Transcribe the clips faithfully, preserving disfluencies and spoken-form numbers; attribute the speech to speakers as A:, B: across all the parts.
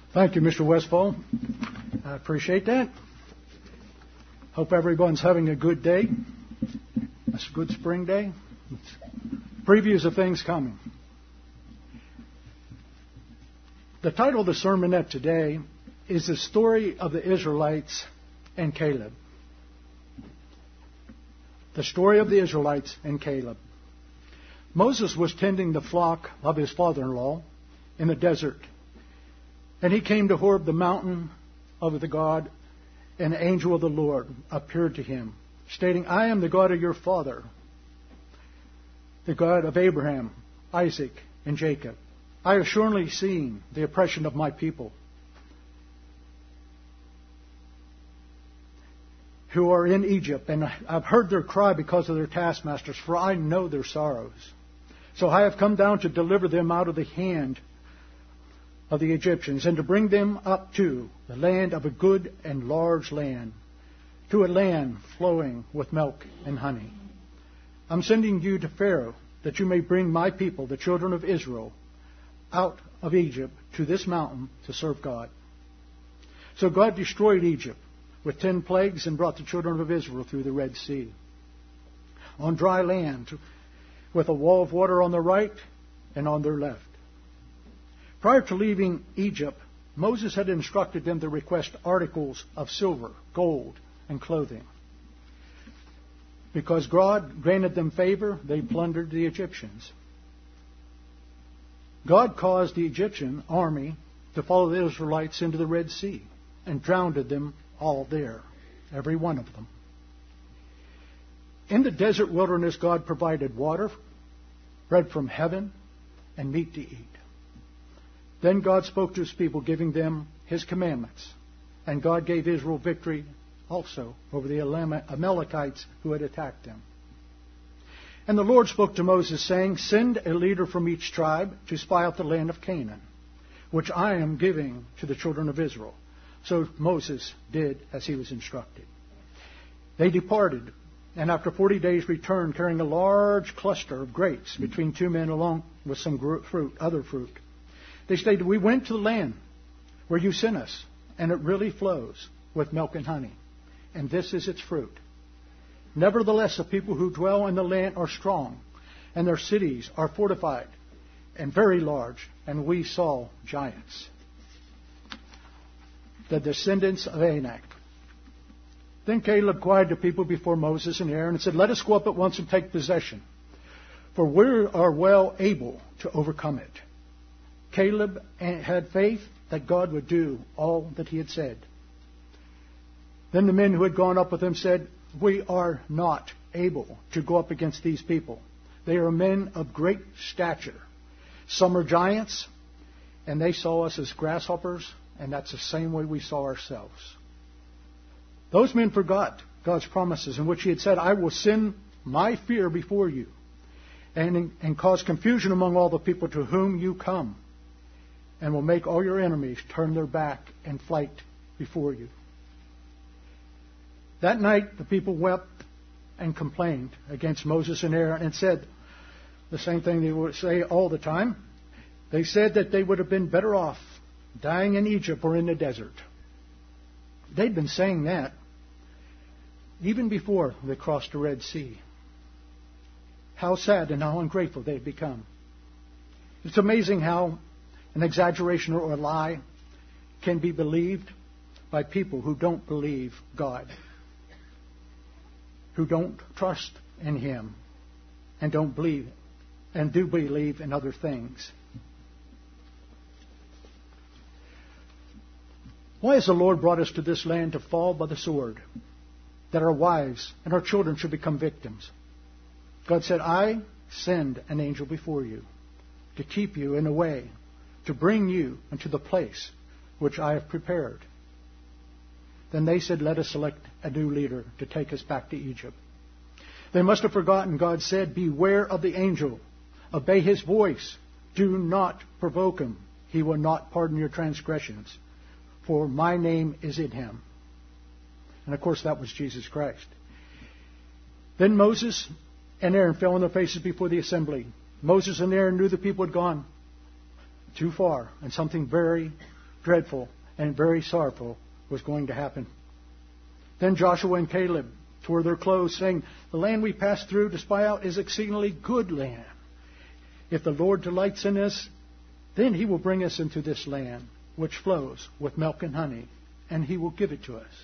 A: Thank you, Mister Westfall. I appreciate that. Hope everyone's having a good day. It's a good spring day. It's previews of things coming. The title of the sermonette today is The Story of the Israelites and Caleb. The story of the Israelites and Caleb. Moses was tending the flock of his father-in-law in the desert. And he came to Horeb, the mountain of the God, and an angel of the Lord appeared to him, stating, I am the God of your father, the God of Abraham, Isaac, and Jacob. I have surely seen the oppression of my people, who are in Egypt, and I've heard their cry because of their taskmasters, for I know their sorrows. So I have come down to deliver them out of the hand of the Egyptians, and to bring them up to the land of a good and large land, to a land flowing with milk and honey. I'm sending you to Pharaoh, that you may bring my people, the children of Israel, out of Egypt to this mountain to serve God. So God destroyed Egypt with ten plagues and brought the children of Israel through the Red Sea, on dry land, with a wall of water on the right and on their left. Prior to leaving Egypt, Moses had instructed them to request articles of silver, gold, and clothing. Because God granted them favor, they plundered the Egyptians. God caused the Egyptian army to follow the Israelites into the Red Sea and drowned them all there, every one of them. In the desert wilderness, God provided water, bread from heaven, and meat to eat. Then God spoke to his people, giving them his commandments. And God gave Israel victory also over the Amalekites who had attacked them. And the Lord spoke to Moses, saying, Send a leader from each tribe to spy out the land of Canaan, which I am giving to the children of Israel. So Moses did as he was instructed. They departed, and after forty days returned, carrying a large cluster of grapes between two men, along with some fruit, other fruit. They stated, we went to the land where you sent us, and it really flows with milk and honey, and this is its fruit. Nevertheless, the people who dwell in the land are strong, and their cities are fortified and very large, and we saw giants. The descendants of Anak. Then Caleb quieted the people before Moses and Aaron and said, Let us go up at once and take possession, for we are well able to overcome it. Caleb had faith that God would do all that he had said. Then the men who had gone up with him said, We are not able to go up against these people. They are men of great stature. Some are giants, and they saw us as grasshoppers, and that's the same way we saw ourselves. Those men forgot God's promises in which he had said, I will send my fear before you and, and cause confusion among all the people to whom you come, and will make all your enemies turn their back and flight before you. That night the people wept and complained against Moses and Aaron and said the same thing they would say all the time. They said that they would have been better off dying in Egypt or in the desert. They'd been saying that even before they crossed the Red Sea. How sad and how ungrateful they'd become. It's amazing how an exaggeration or a lie can be believed by people who don't believe God, who don't trust in him, and don't believe and do believe in other things. Why has the Lord brought us to this land to fall by the sword, that our wives and our children should become victims? God said, I send an angel before you to keep you in a way, to bring you into the place which I have prepared. Then they said, let us select a new leader to take us back to Egypt. They must have forgotten God said, beware of the angel. Obey his voice. Do not provoke him. He will not pardon your transgressions. For my name is in him. And of course that was Jesus Christ. Then Moses and Aaron fell on their faces before the assembly. Moses and Aaron knew the people had gone too far, and something very dreadful and very sorrowful was going to happen. Then Joshua and Caleb tore their clothes, saying, "The land we passed through to spy out is exceedingly good land. If the Lord delights in us, then he will bring us into this land, which flows with milk and honey, and he will give it to us.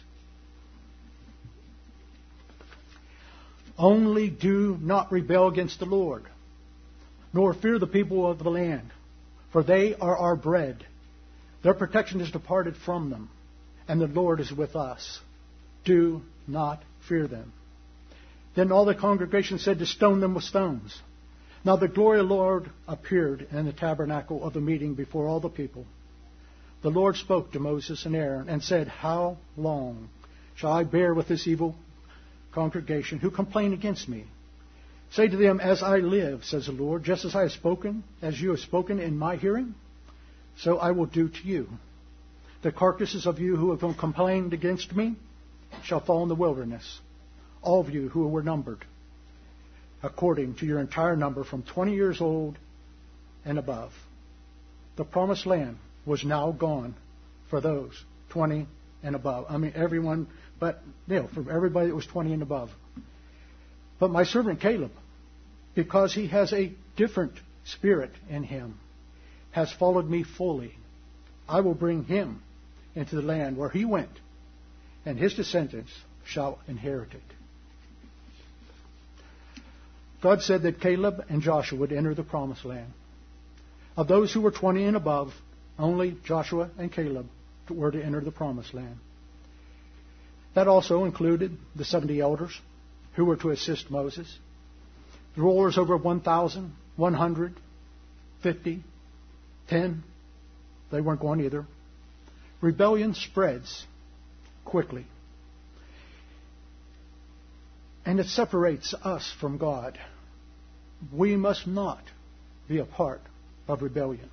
A: Only do not rebel against the Lord, nor fear the people of the land, for they are our bread. Their protection is departed from them, and the Lord is with us. Do not fear them." Then all the congregation said to stone them with stones. Now the glory of the Lord appeared in the tabernacle of the meeting before all the people. The Lord spoke to Moses and Aaron and said, "How long shall I bear with this evil congregation who complain against me? Say to them, as I live, says the Lord, just as I have spoken, as you have spoken in my hearing, so I will do to you. The carcasses of you who have complained against me shall fall in the wilderness, all of you who were numbered, according to your entire number from twenty years old and above." The promised land was now gone for those twenty and above. I mean, everyone, but, you know, for everybody that was twenty and above. But my servant Caleb, because he has a different spirit in him, has followed me fully. I will bring him into the land where he went, and his descendants shall inherit it. God said that Caleb and Joshua would enter the promised land. Of those who were twenty and above, only Joshua and Caleb were to enter the promised land. That also included the seventy elders who were to assist Moses, the rulers over one thousand, one hundred, fifty, ten. They weren't going either. Rebellion spreads quickly. And it separates us from God. We must not be a part of rebellion.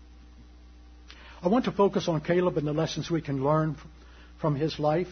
A: I want to focus on Caleb and the lessons we can learn from his life.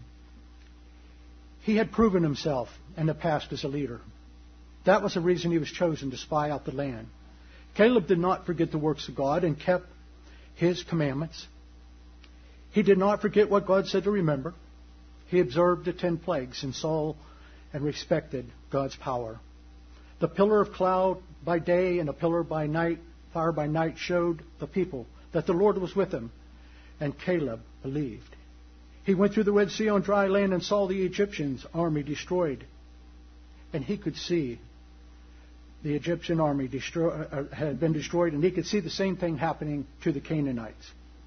A: He had proven himself in the past as a leader. That was the reason he was chosen to spy out the land. Caleb did not forget the works of God and kept his commandments. He did not forget what God said to remember. He observed the ten plagues and saw and respected God's power. The pillar of cloud by day and a pillar by night, fire by night, showed the people that the Lord was with him, and Caleb believed. He went through the Red Sea on dry land and saw the Egyptians' army destroyed. And he could see the Egyptian army destroy, uh, had been destroyed, and he could see the same thing happening to the Canaanites.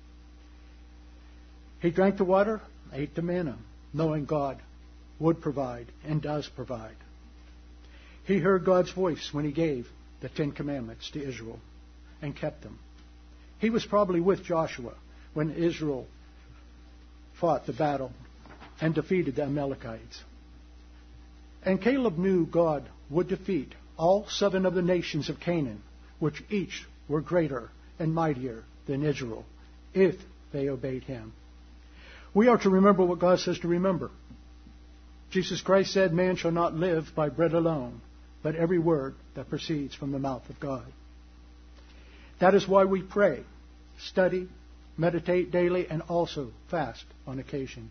A: He drank the water, ate the manna, knowing God would provide and does provide. He heard God's voice when he gave the Ten Commandments to Israel and kept them. He was probably with Joshua when Israel fought the battle and defeated the Amalekites. And Caleb knew God would defeat all seven of the nations of Canaan, which each were greater and mightier than Israel, if they obeyed him. We are to remember what God says to remember. Jesus Christ said, "Man shall not live by bread alone, but every word that proceeds from the mouth of God." That is why we pray, study, meditate daily, and also fast on occasion.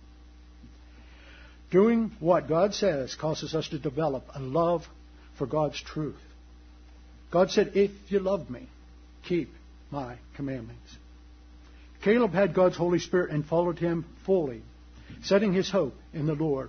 A: Doing what God says causes us to develop a love for God's truth. God said, "If you love me, keep my commandments." Caleb had God's Holy Spirit and followed him fully, setting his hope in the Lord.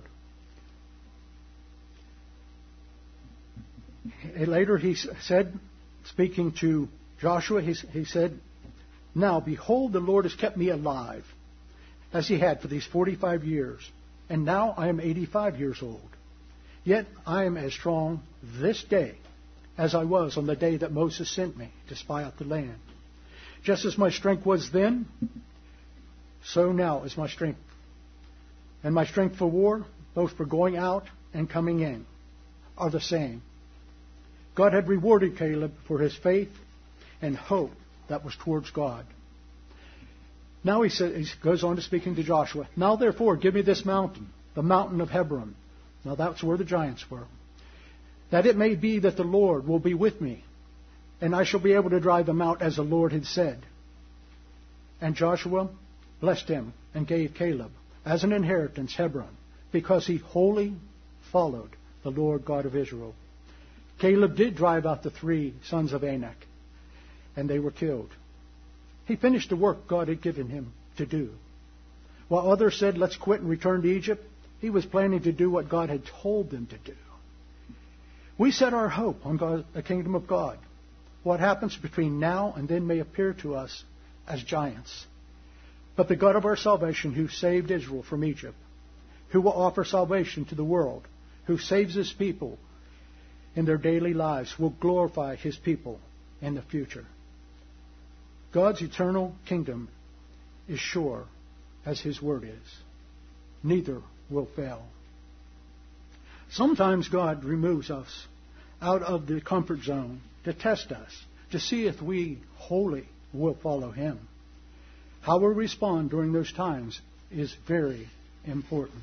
A: Later he said, speaking to Joshua, he, he said, "Now, behold, the Lord has kept me alive, as he had for these forty-five years, and now I am eighty-five years old. Yet I am as strong this day as I was on the day that Moses sent me to spy out the land. Just as my strength was then, so now is my strength. And my strength for war, both for going out and coming in, are the same." God had rewarded Caleb for his faith and hope that was towards God. Now he, said, he goes on to speaking to Joshua. "Now therefore give me this mountain, the mountain of Hebron." Now that's where the giants were. "That it may be that the Lord will be with me, and I shall be able to drive them out as the Lord had said." And Joshua blessed him and gave Caleb as an inheritance Hebron, because he wholly followed the Lord God of Israel. Caleb did drive out the three sons of Anak, and they were killed. He finished the work God had given him to do. While others said, let's quit and return to Egypt, he was planning to do what God had told them to do. We set our hope on God, the kingdom of God. What happens between now and then may appear to us as giants. But the God of our salvation, who saved Israel from Egypt, who will offer salvation to the world, who saves his people in their daily lives, will glorify his people in the future. God's eternal kingdom is sure as his word is. Neither will fail. Sometimes God removes us out of the comfort zone to test us, to see if we wholly will follow him. How we respond during those times is very important.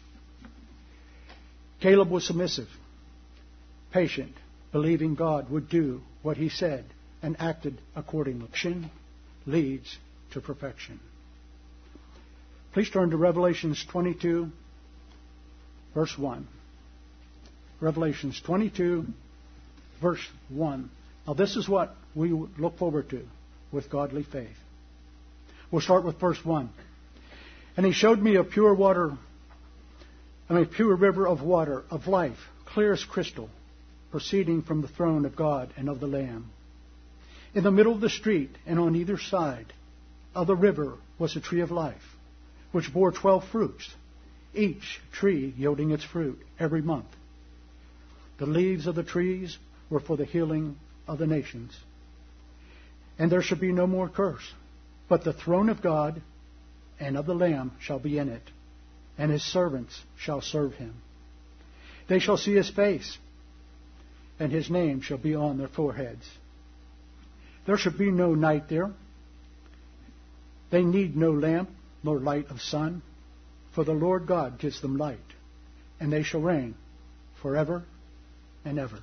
A: Caleb was submissive, patient, believing God would do what he said, and acted accordingly. Action leads to perfection. Please turn to Revelations twenty-two, verse one. Revelations twenty-two, verse one. Now this is what we look forward to with godly faith. We'll start with verse one. And he showed me a pure water, I mean, pure river of water, of life, clear as crystal, proceeding from the throne of God and of the Lamb. In the middle of the street and on either side of the river was a tree of life, which bore twelve fruits, each tree yielding its fruit every month. The leaves of the trees were for the healing of the nations. And there shall be no more curse, but the throne of God and of the Lamb shall be in it, and his servants shall serve him. They shall see his face, and his name shall be on their foreheads. There shall be no night there. They need no lamp nor light of sun, for the Lord God gives them light, and they shall reign forever and ever.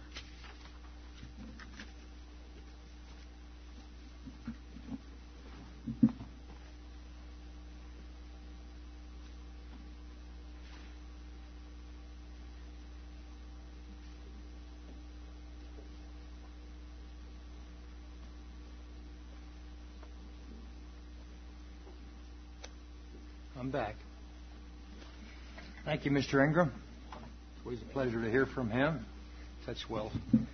B: I'm back. Thank you, Mister Ingram. It's always a pleasure to hear from him. Such well